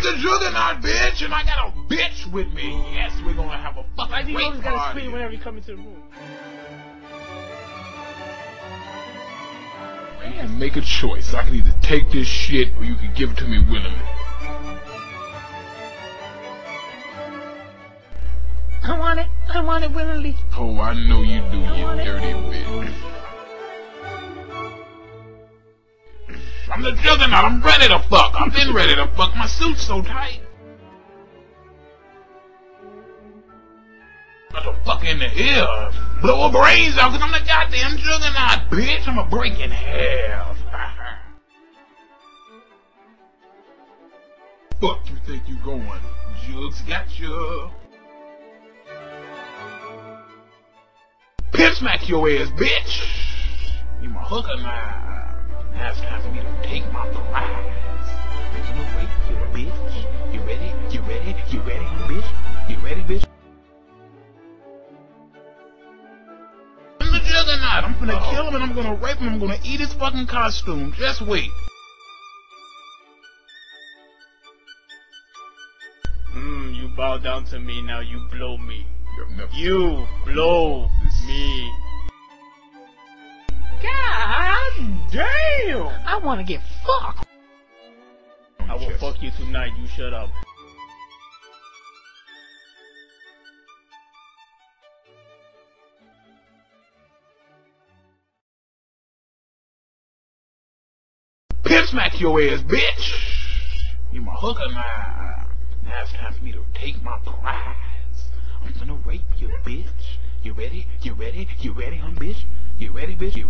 the Juggernaut, bitch, and I got a bitch with me. Yes, we're gonna have a fucking I think you always great gotta party. scream whenever you come into the room. You can make a choice. I can either take this shit or you can give it to me willingly. I want it willingly. Oh, I know you do, you dirty bitch. I'm the Juggernaut. I'm ready to fuck. I've been ready to fuck. My suit's so tight. Got to fuck in the ear. Blow her brains out because I'm the goddamn Juggernaut, bitch. I'm a break in half. Fuck you think you going? Jugs got you. Pimp smack your ass, bitch. You my hooker now. Now it's time for me to take my prize. I'm gonna rape you, bitch. You ready? You ready? You ready, bitch? You ready, bitch? I'm the Juggernaut. I'm gonna kill him and I'm gonna rape him. I'm gonna eat his fucking costume. Just wait. You bow down to me, now you blow me. Never You blow me. God damn! I wanna get fucked. I will fuck you tonight, you shut up. Pimp smack your ass, bitch. You my hooker now. Now it's time for me to take my prize. I'm gonna rape you, bitch. You ready? You ready? You ready, bitch? You ready, bitch?